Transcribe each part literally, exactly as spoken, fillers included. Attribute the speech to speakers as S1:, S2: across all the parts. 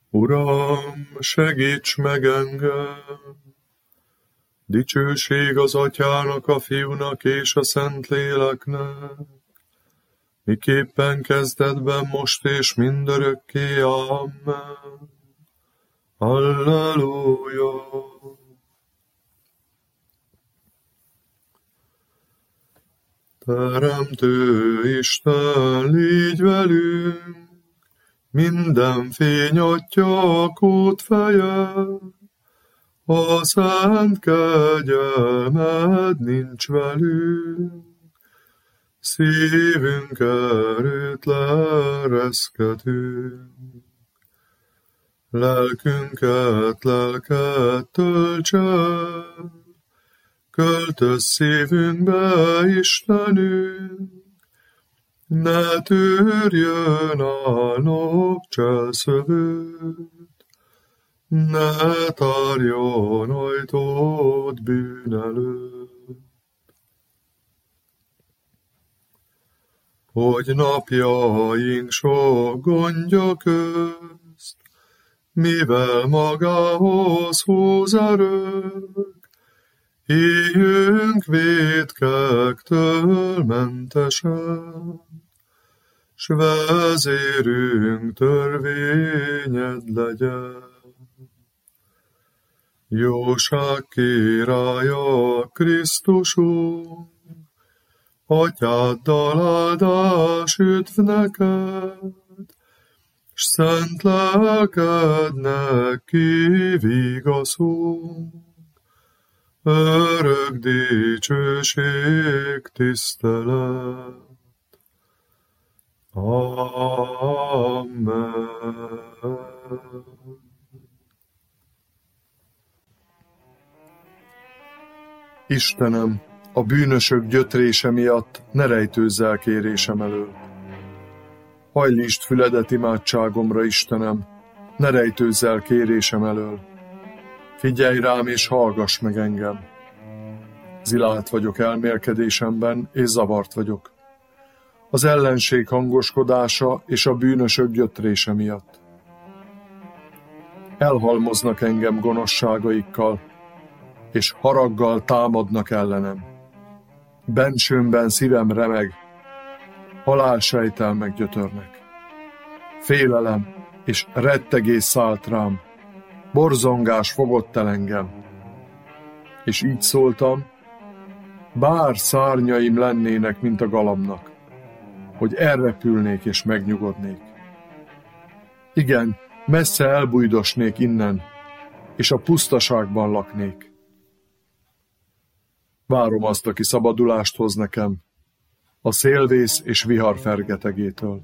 S1: Uram, segíts meg engem! Dicsőség az Atyának, a Fiúnak és a Szentléleknek, miképpen kezdetben, most és mindörökké. Amen. Halleluja! Teremtő Isten, légy velünk, minden fény atya kód feje, a szent kegyelmed nincs velünk, szívünk erőt leereszkedünk. Lelkünket, lelket töltse, költöz szívünkbe, Istenünk, ne tűrjön álnok cselszövőt, ne tárjon ajtót bűn előtt. Hogy napjaink sok gondja közt, mivel magához húz erők, éljünk vétkektől mentesen, s vezérünk törvényed legyen. Jóság királya Krisztusunk, Atyáddal áldás üdv neked, s szent lelkednek kivigaszunk, örök dicsőség, tisztelet. Amen. Istenem, a bűnösök gyötrése miatt ne rejtőzz el kérésem elől. Hajlítsd füledet imádságomra, Istenem, ne rejtőzz el kérésem elől. Figyelj rám és hallgass meg engem. Zilált vagyok elmélkedésemben, és zavart vagyok. Az ellenség hangoskodása és a bűnösök gyötrése miatt. Elhalmoznak engem gonoszságaikkal, és haraggal támadnak ellenem. Bensőmben szívem remeg, halálsejtelmek gyötörnek. Félelem és rettegés szállt rám, borzongás fogott el engem. És így szóltam, bár szárnyaim lennének, mint a galambnak, hogy elrepülnék és megnyugodnék. Igen, messze elbújdosnék innen, és a pusztaságban laknék. Várom azt, aki szabadulást hoz nekem, a szélvész és vihar fergetegétől.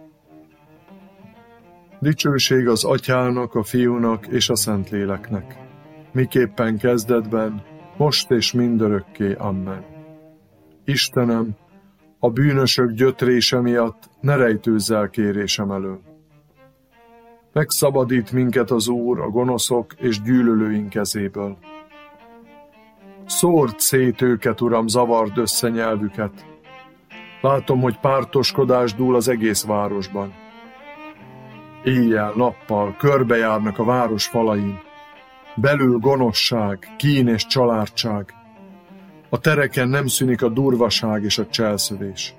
S1: Dicsőség az Atyának, a Fiúnak és a Szentléleknek, miképpen kezdetben, most és mindörökké. Amen. Istenem, a bűnösök gyötrése miatt ne rejtőzz el kérésem elől. Megszabadít minket az Úr a gonoszok és gyűlölőink kezéből. Szórd szét őket, Uram, zavard össze nyelvüket. Látom, hogy pártoskodás dúl az egész városban. Éjjel-nappal körbejárnak a város falain. Belül gonoszság, kín és családság. A tereken nem szűnik a durvaság és a cselszövés.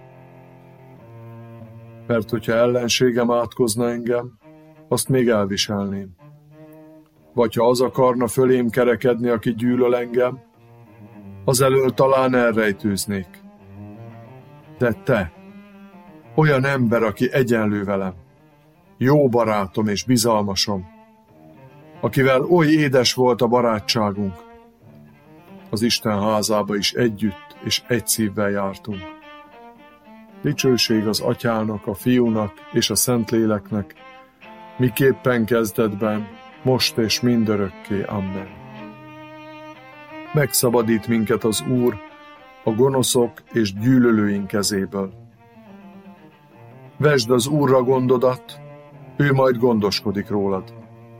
S1: Mert hogyha ellenségem átkozna engem, azt még elviselném. Vagy ha az akarna fölém kerekedni, aki gyűlöl engem, azelől talán elrejtőznék. De te, olyan ember, aki egyenlő velem, jó barátom és bizalmasom, akivel oly édes volt a barátságunk, az Isten házába is együtt és egy szívvel jártunk. Dicsőség az Atyának, a Fiúnak és a Szentléleknek, miképpen kezdetben, most és mindörökké. Amen. Megszabadít minket az Úr a gonoszok és gyűlölőink kezéből. Vesd az Úrra gondodat, ő majd gondoskodik rólad.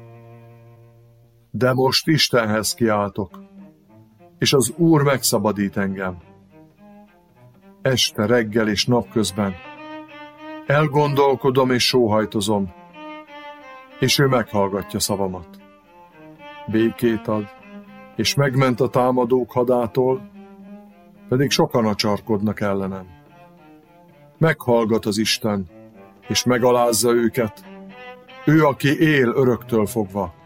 S1: De most Istenhez kiáltok, és az Úr megszabadít engem. Este, reggel és napközben elgondolkodom és sóhajtozom, és ő meghallgatja szavamat. Békét ad, és megment a támadók hadától, pedig sokan acsarkodnak ellenem. Meghallgat az Isten, és megalázza őket, ő, aki él öröktől fogva.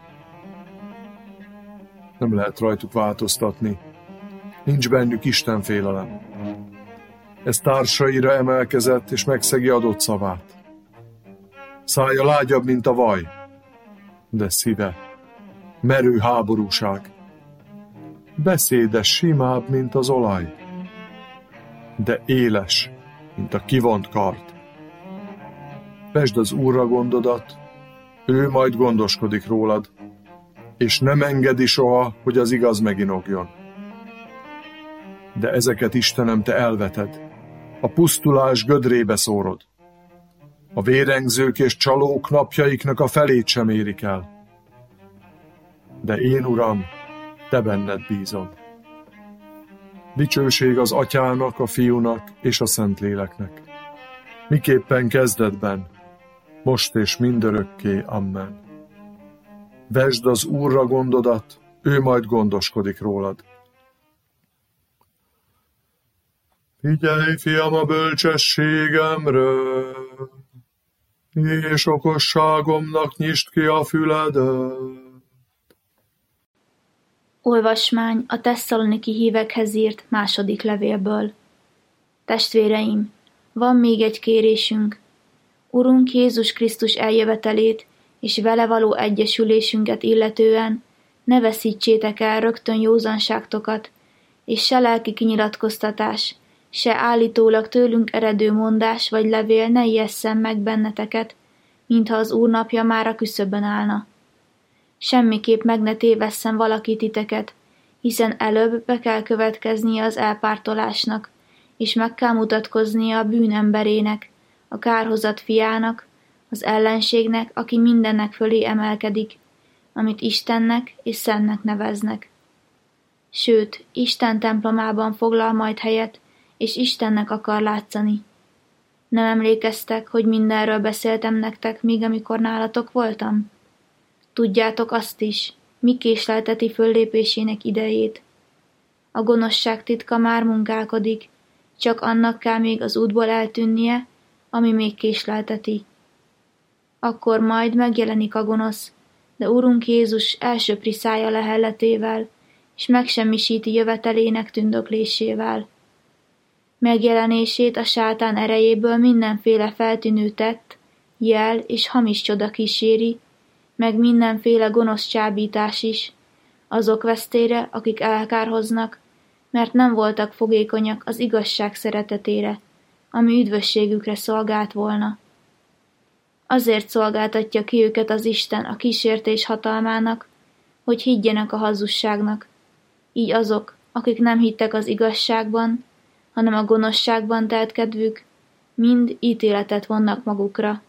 S1: Nem lehet rajtuk változtatni, nincs bennük Isten félelem. Ez társaira emelkezett, és megszegi adott szavát. Szája lágyabb, mint a vaj, de szíve merő háborúság. Beszéde simább, mint az olaj, de éles, mint a kivont kard. Vesd az Úrra gondodat, ő majd gondoskodik rólad, és nem engedi soha, hogy az igaz meginogjon. De ezeket, Istenem, te elveted, a pusztulás gödrébe szórod. A vérengzők és csalók napjaiknak a felét sem érik el. De én, Uram, te benned bízom. Dicsőség az Atyának, a Fiúnak és a Szentléleknek. Miképpen kezdetben, most és mindörökké. Amen. Vesd az Úrra gondodat, ő majd gondoskodik rólad. Figyelj, fiam, a bölcsességemre, és okosságomnak nyisd ki a füledet.
S2: Olvasmány a Tesszaloniki hívekhez írt második levélből. Testvéreim, van még egy kérésünk. Urunk Jézus Krisztus eljövetelét és vele való egyesülésünket illetően ne veszítsétek el rögtön józanságtokat, és se lelki kinyilatkoztatás, se állítólag tőlünk eredő mondás vagy levél ne ijesszen meg benneteket, mintha az Úr napja már a küszöbön állna. Semmiképp meg ne tévesszen valaki titeket, hiszen előbb be kell következnie az elpártolásnak, és meg kell mutatkoznia a bűnemberének, a kárhozat fiának, az ellenségnek, aki mindennek fölé emelkedik, amit Istennek és Szentnek neveznek. Sőt, Isten templomában foglal majd helyet, és Istennek akar látszani. Nem emlékeztek, hogy mindenről beszéltem nektek, míg amikor nálatok voltam? Tudjátok azt is, mi késlelteti föllépésének idejét. A gonoszság titka már munkálkodik, csak annak kell még az útból eltűnnie, ami még késlelteti. Akkor majd megjelenik a gonosz, de Urunk Jézus elsöpri szája lehelletével, és megsemmisíti jövetelének tündöklésével. Megjelenését a sátán erejéből mindenféle feltűnő tett, jel és hamis csoda kíséri, meg mindenféle gonosz csábítás is, azok vesztére, akik elkárhoznak, mert nem voltak fogékonyak az igazság szeretetére, ami üdvösségükre szolgált volna. Azért szolgáltatja ki őket az Isten a kísértés hatalmának, hogy higgyenek a hazugságnak, így azok, akik nem hittek az igazságban, hanem a gonoszságban telt kedvük, mind ítéletet vonnak magukra.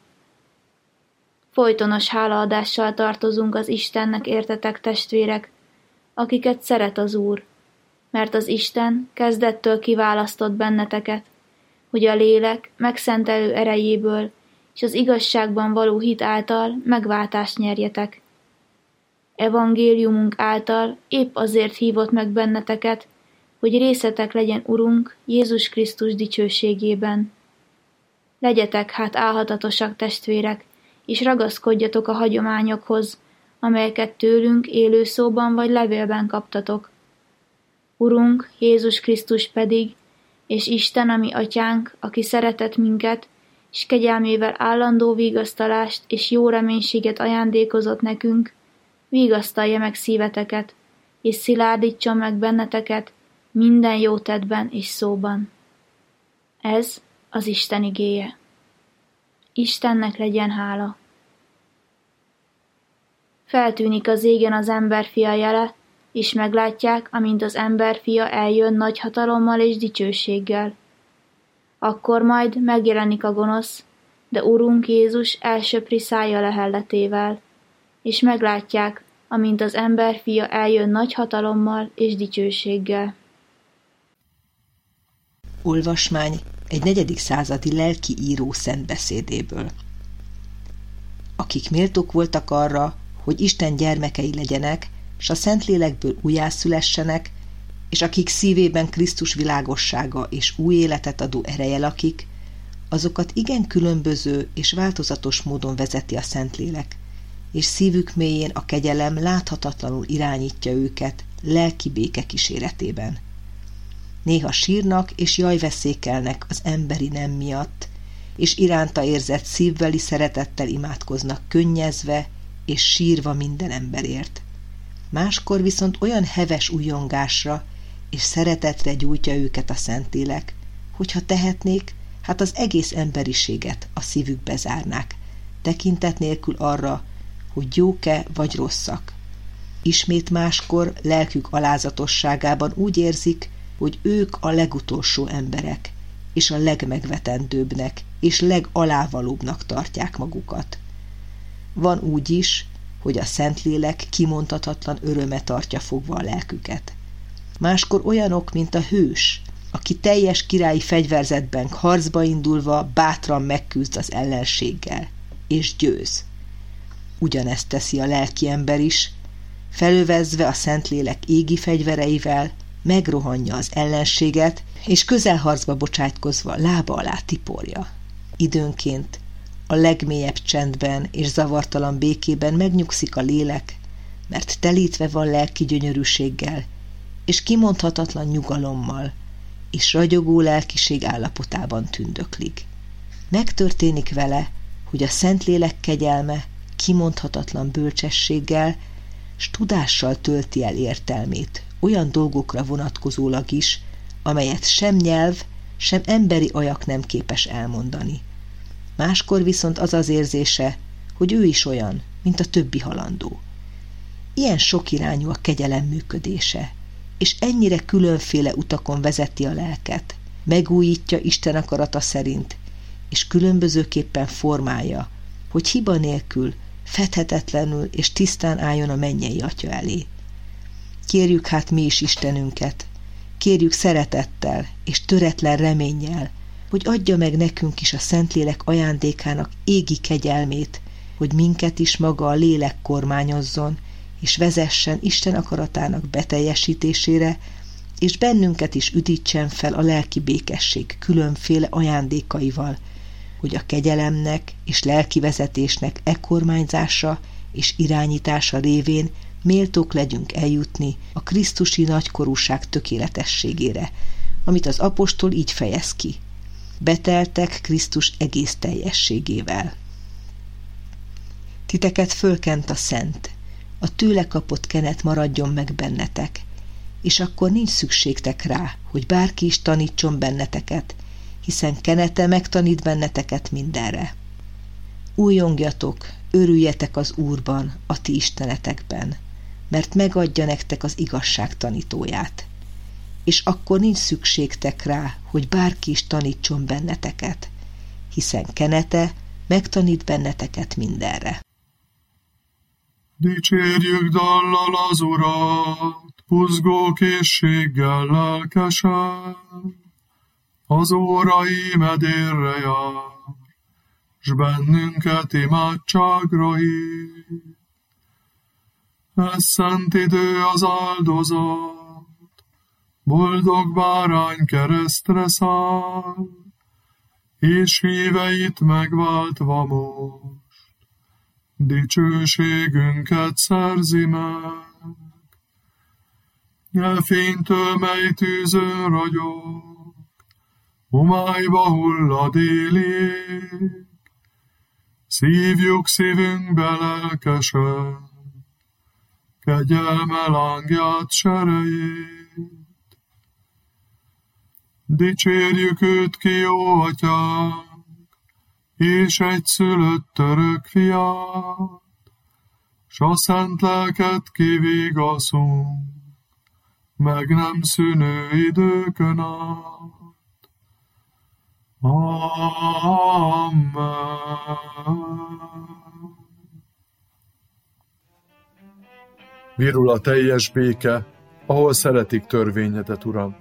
S2: Folytonos hálaadással tartozunk az Istennek, értetek, testvérek, akiket szeret az Úr, mert az Isten kezdettől kiválasztott benneteket, hogy a lélek megszentelő erejéből és az igazságban való hit által megváltást nyerjetek. Evangéliumunk által épp azért hívott meg benneteket, hogy részetek legyen Urunk Jézus Krisztus dicsőségében. Legyetek hát álhatatosak, testvérek, és ragaszkodjatok a hagyományokhoz, amelyeket tőlünk élő szóban vagy levélben kaptatok. Urunk Jézus Krisztus pedig, és Isten, ami Atyánk, aki szeretett minket, és kegyelmével állandó vigasztalást és jó reménységet ajándékozott nekünk, vigasztalja meg szíveteket, és szilárdítson meg benneteket minden jó tettben és szóban. Ez az Isten igéje. Istennek legyen hála. Feltűnik az égen az emberfia jele, és meglátják, amint az emberfia eljön nagy hatalommal és dicsőséggel. Akkor majd megjelenik a gonosz, de Urunk Jézus elsöpri szája lehelletével, és meglátják, amint az emberfia eljön nagy hatalommal és dicsőséggel.
S3: Olvasmány egy negyedik századi lelki író szentbeszédéből. akik méltók voltak arra, hogy Isten gyermekei legyenek, s a Szentlélekből újjászülessenek, és akik szívében Krisztus világossága és új életet adó ereje lakik, azokat igen különböző és változatos módon vezeti a Szentlélek, és szívük mélyén a kegyelem láthatatlanul irányítja őket lelki béke kíséretében. Néha sírnak és jajveszékelnek az emberi nem miatt, és iránta érzett szívbeli szeretettel imádkoznak könnyezve és sírva minden emberért. Máskor viszont olyan heves ujjongásra és szeretetre gyújtja őket a Szentlélek, hogyha tehetnék, hát az egész emberiséget a szívükbe zárnák, tekintet nélkül arra, hogy jók-e vagy rosszak. Ismét máskor lelkük alázatosságában úgy érzik, hogy ők a legutolsó emberek, és a legmegvetendőbbnek és legalávalóbbnak tartják magukat. Van úgy is, hogy a Szentlélek kimondhatatlan öröme tartja fogva a lelküket. Máskor olyanok, mint a hős, aki teljes királyi fegyverzetben harcba indulva bátran megküzd az ellenséggel, és győz. Ugyanezt teszi a lelki ember is, felövezve a Szentlélek égi fegyvereivel, megrohanja az ellenséget, és közelharcba bocsájtkozva lába alá tiporja. Időnként a legmélyebb csendben és zavartalan békében megnyugszik a lélek, mert telítve van lelki gyönyörűséggel, és kimondhatatlan nyugalommal, és ragyogó lelkiség állapotában tündöklik. Megtörténik vele, hogy a Szentlélek kegyelme kimondhatatlan bölcsességgel s tudással tölti el értelmét, olyan dolgokra vonatkozólag is, amelyet sem nyelv, sem emberi ajak nem képes elmondani. Máskor viszont az az érzése, hogy ő is olyan, mint a többi halandó. Ilyen sokirányú a kegyelem működése, és ennyire különféle utakon vezeti a lelket, megújítja Isten akarata szerint, és különbözőképpen formálja, hogy hiba nélkül, fedhetetlenül és tisztán álljon a mennyei Atya elé. Kérjük hát mi is Istenünket, kérjük szeretettel és töretlen reménnyel, hogy adja meg nekünk is a Szentlélek ajándékának égi kegyelmét, hogy minket is maga a lélek kormányozzon, és vezessen Isten akaratának beteljesítésére, és bennünket is üdítsen fel a lelki békesség különféle ajándékaival, hogy a kegyelemnek és lelki vezetésnek e kormányzása és irányítása révén méltók legyünk eljutni a krisztusi nagykorúság tökéletességére, amit az apostol így fejez ki. Beteltek Krisztus egész teljességével. Titeket fölkent a Szent, a tőle kapott kenet maradjon meg bennetek, és akkor nincs szükségtek rá, hogy bárki is tanítson benneteket, hiszen kenete megtanít benneteket mindenre. Újongjatok, örüljetek az Úrban, a ti istenetekben, mert megadja nektek az igazság tanítóját. És akkor nincs szükségtek rá, hogy bárki is tanítson benneteket, hiszen kenete megtanít benneteket mindenre.
S1: Dicsérjük dallal az Urat, buzgó készséggel lelkesen, az órai medérre jár, s bennünket imádságra hív. Ez szent idő az áldozat, boldog bárány keresztre száll, és híveit megváltva most, dicsőségünket szerzi meg. E fénytől, mely tűzön ragyog, homályba hull a déli ég, szívjuk szívünkbe lelkesen, kegyelme lángját serejét. Dicsérjük őt ki, jó atyánk, és egyszülött örök fiát, s a szent lelket kivigaszunk, meg nem szűnő időkön át. Amen. Virul a teljes béke, ahol szeretik törvényedet, Uram.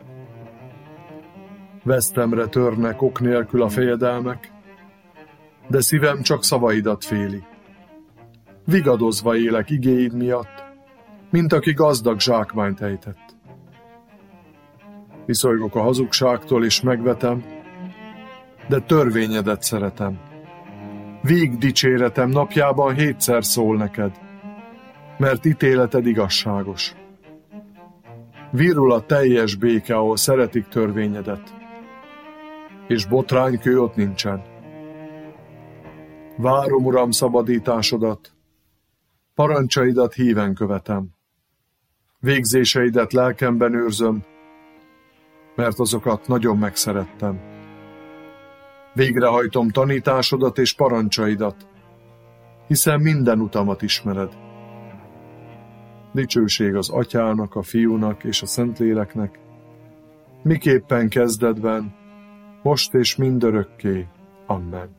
S1: Vesztemre törnek ok nélkül a fejedelmek, de szívem csak szavaidat féli. Vigadozva élek igéid miatt, mint aki gazdag zsákmányt ejtett. Viszolygok a hazugságtól és megvetem, de törvényedet szeretem. Vég dicséretem napjában hétszer szól neked, mert ítéleted igazságos. Virul a teljes béke, ahol szeretik törvényedet, és botránykő ott nincsen. Várom, Uram, szabadításodat, parancsaidat híven követem. Végzéseidet lelkemben őrzöm, mert azokat nagyon megszerettem. Végrehajtom tanításodat és parancsaidat, hiszen minden utamat ismered. Dicsőség az Atyának, a Fiúnak és a Szentléleknek, miképpen kezdetben, most és mindörökké. Amen.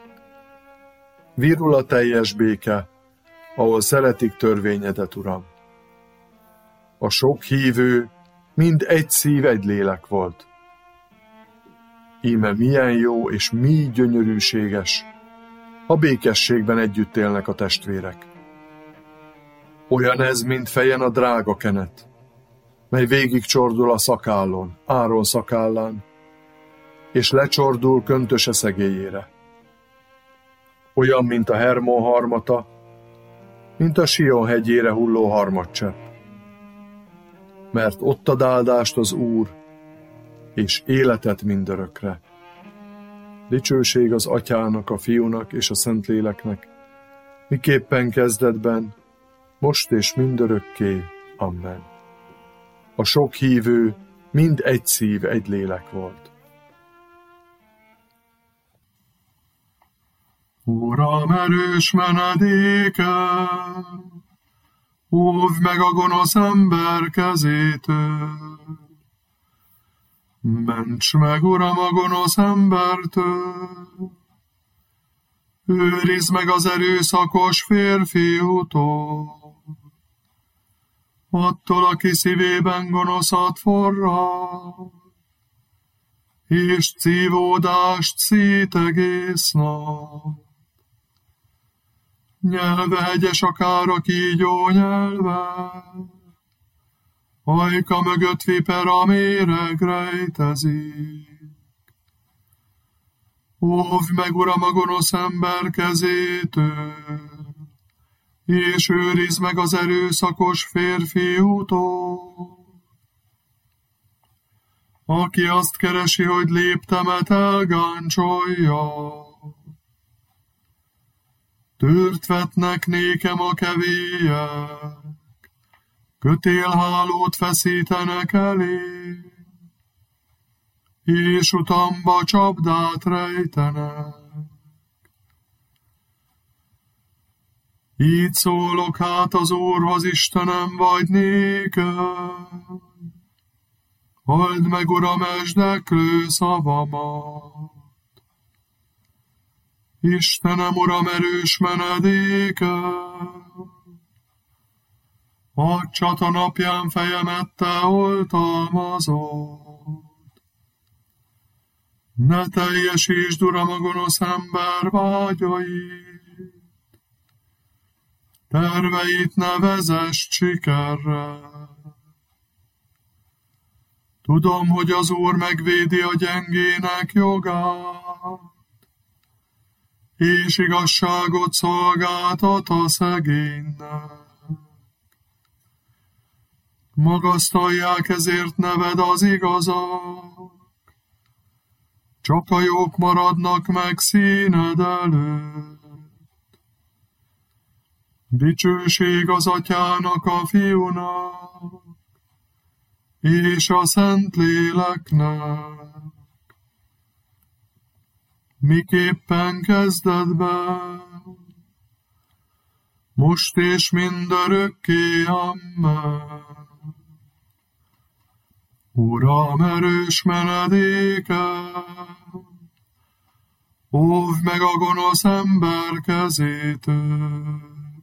S1: Virul a teljes béke, ahol szeretik törvényedet, Uram. A sok hívő mind egy szív, egy lélek volt. Íme milyen jó és mi gyönyörűséges, ha békességben együtt élnek a testvérek. Olyan ez, mint fejen a drága kenet, mely végig csordul a szakállon, Áron szakállán, és lecsordul köntöse szegélyére. Olyan, mint a Hermon harmata, mint a Sion hegyére hulló harmadcsepp. Mert ott ad áldást az Úr, és életet mindörökre. Dicsőség az Atyának, a Fiúnak és a Szentléleknek, miképpen kezdetben, most és mindörökké. Amen. A sok hívő mind egy szív, egy lélek volt. Uram, erős menedéke, óvd meg a gonosz ember kezétől. Ments meg, Uram, a gonosz embertől, őrizd meg az erőszakos férfiútól, attól, aki szívében gonoszat forrad, és cívódást szít egész nap. Nyelve hegyes akár a kígyó nyelve, ajka mögött vipera méreg rejtezik. Óvd meg, Uram, a gonosz ember kezétől, és őrizd meg az erőszakos férfiútól, aki azt keresi, hogy léptemet elgáncsolja. Tört vetnek nékem a kevélyek, kötélhálót feszítenek elé, és utamba csapdát rejtenek. Így szólok hát az Úrhoz, Istenem, vagy néked, halld meg, Uram, esdeklő szavamat. Istenem, Uram, erős menedéke, a csata napján fejemet te oltalmazod. Ne teljesítsd, Uram, a gonosz ember vágyait, terveit ne vezess sikerre. Tudom, hogy az Úr megvédi a gyengének jogát, és igazságot szolgáltat a szegénynek. Magasztalják ezért neved az igazak, csak a jók maradnak meg színed előtt. Dicsőség az Atyának, a Fiúnak, és a Szentléleknek, miképpen kezdetben, most és mindörökké. Amen. Uram, erős menedéke, óvd meg a gonosz ember kezétől.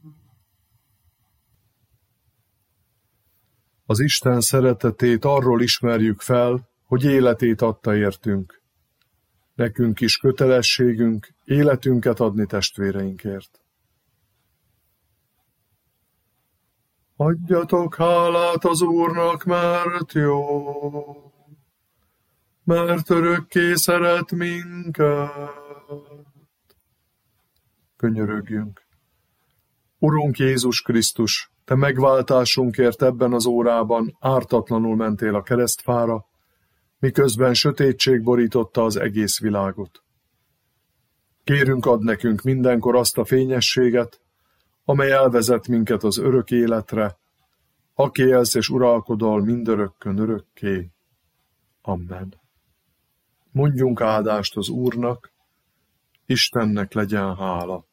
S1: Az Isten szeretetét arról ismerjük fel, hogy életét adta értünk. Nekünk is kötelességünk életünket adni testvéreinkért. Adjatok hálát az Úrnak, mert jó, mert örökké szeret minket. Könyörögjünk. Urunk Jézus Krisztus, Te megváltásunkért ebben az órában ártatlanul mentél a keresztfára, miközben sötétség borította az egész világot. Kérünk, add nekünk mindenkor azt a fényességet, amely elvezet minket az örök életre, aki élsz és uralkodol mindörökkön örökké. Amen. Mondjunk áldást az Úrnak, Istennek legyen hála.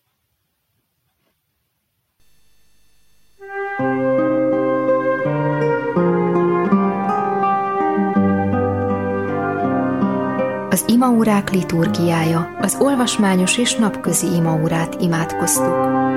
S4: Az imaórák liturgiája, az olvasmányos és napközi imaórát imádkoztuk.